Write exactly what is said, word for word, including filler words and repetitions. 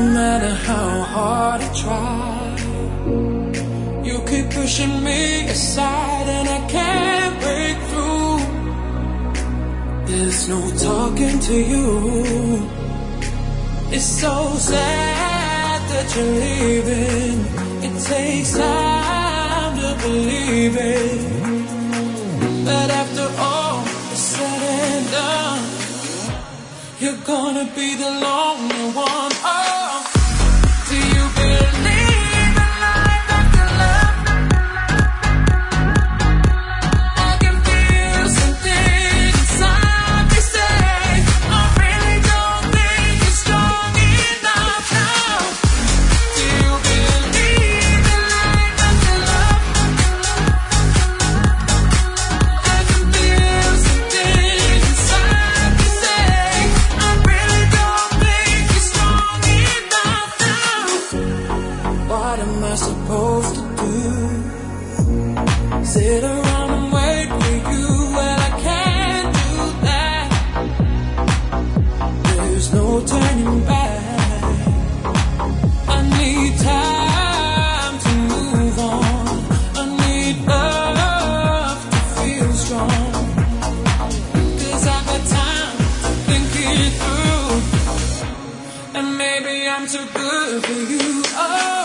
matter how hard I try, you keep pushing me aside and I can't break through. There's no talking to you. It's so sad that you're leaving. It takes time to believe it, but after all is said and done, you're gonna be the lonely one. Oh, do you believe in life after love? I can feel something inside me say, I really don't think you're strong enough now. Do you believe in life after love? I can feel something inside me say, I really don't think you're strong enough now. What am I supposed to do? Sit around and wait for you? Well, I can't do that. There's no turning back. I need time to move on. I need love to feel strong. Cause I've got time to think it through, and maybe I'm too good for you. Oh,